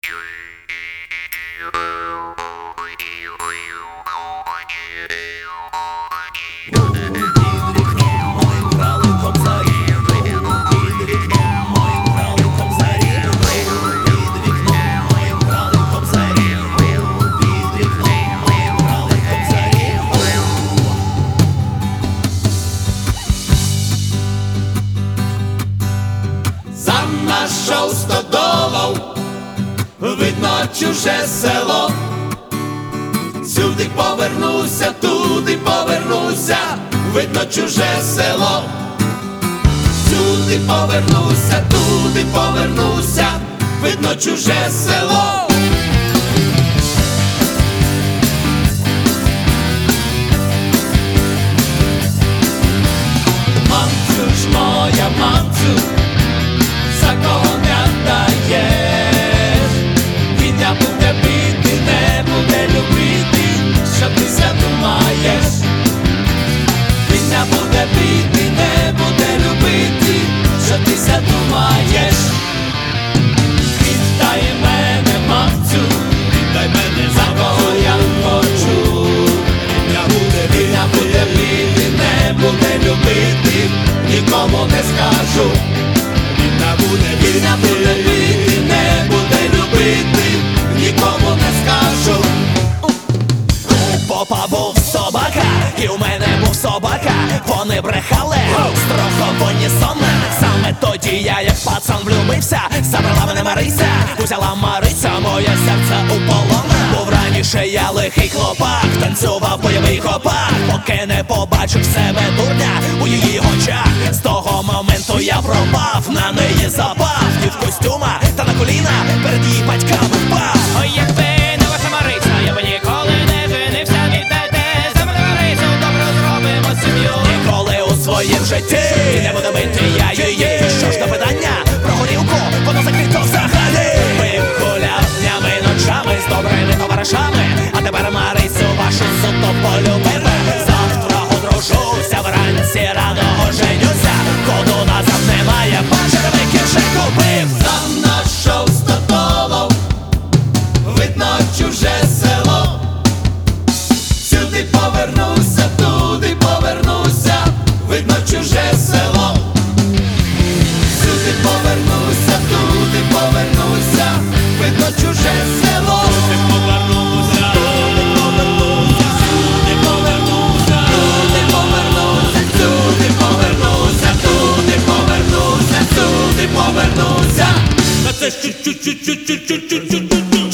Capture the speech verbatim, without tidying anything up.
Нашов стодолов, видно чуже село. Сюди повернуся, туди повернуся, видно чуже село. Сюди повернуся, туди повернуся, видно чуже село. Мамцю ж моя, мамцю, за кого не даєш, він не буде бити, не буде любити, що ти задумаєш. Він не буде бити, не буде любити, що ти задумаєш. Віддай мене, мамцю, віддай мене, за кого я хочу. Він не буде бити, не буде любити, нікому не скажу. Він не буде бити, не буде любити, нікому не скажу. У попа був собака, і у мене був собака. Вони брехали, страховані сонне. Саме тоді я, як пацан, влюбився. Забрала мене Марися, взяла Марися моє серце у полон. Був раніше я лихий хлопак, танцював бойовий хопак, поки не побачив себе дурня у її очах. З того моменту я пропав, на неї запав. І в костюма та на коліна перед її батьками впав. Ой, якби не ваша Марися, я би ніколи не женився. Віддайте за мене Марисю, добре зробимо сім'ю. Ніколи у своїм житті не буду бити я її. Що ж до питання про горілку, воно закрито взагалі. Пив, гуляв днями, ночами з добрими товаришами, а тепер Марисю вашу суто полюбив. Завтра одружуся, вранці рано оженюся. Коду назад немає, пожервики вже купив. Сам нашов стодолов, видно чуже село. Сюди повернуся, туди повернуся, видно чуже село. Сюди повернуся, туди повернуся, видно чуже село. Сюди повернуся, туди повернуся, сюди повернуся, туди повернуся, сюди повернуся, туди повернуся, сюди повернуся. Та це чу-чу-чу-чу-чу-чу-чу-чу-чу.